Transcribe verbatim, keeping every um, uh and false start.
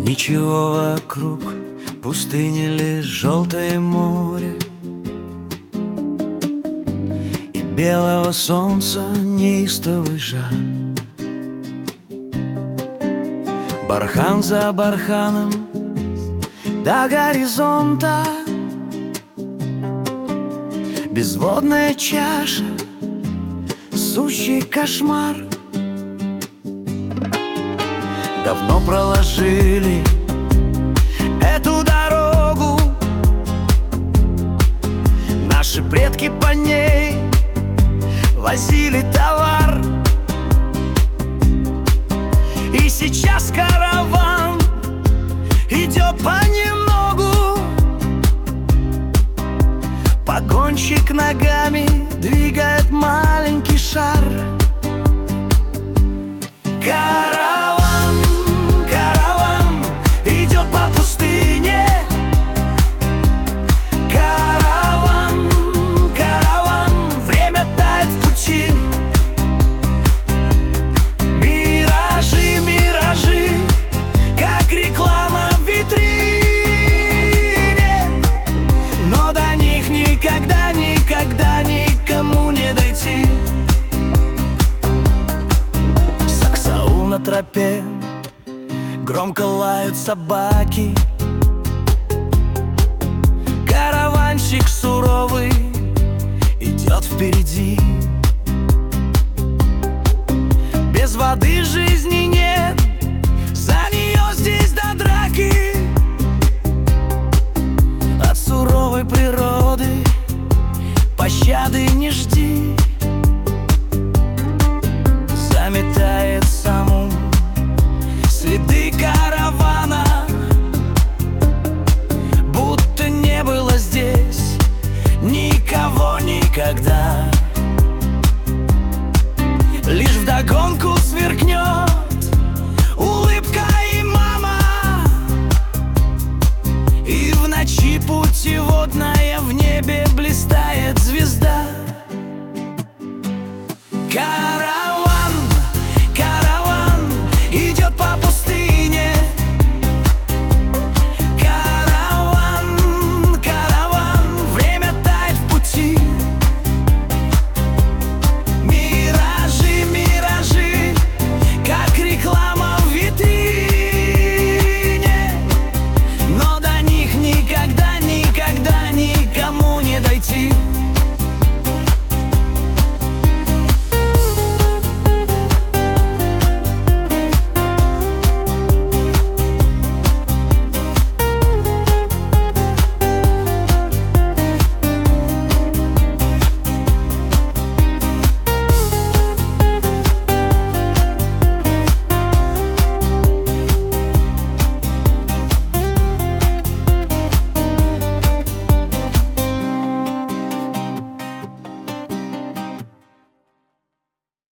Ничего вокруг, пустыни лишь желтое море, и белого солнца неистовый жар. Бархан за барханом до горизонта, безводная чаша, сущий кошмар. Давно проложили эту дорогу, наши предки по ней возили товар. И сейчас караван идет понемногу, погонщик ногами двигает маленький шар. Караван, караван идет по пустыне. Караван, караван, время тает в пути. Миражи, миражи, как реклама в витрине, но до них никогда, никогда никому не дойти. На тропе громко лают собаки, караванщик суровый идет впереди. Без воды жизни нет, за нее здесь до драки. От суровой природы пощады не жди. Заметает саму следы каравана.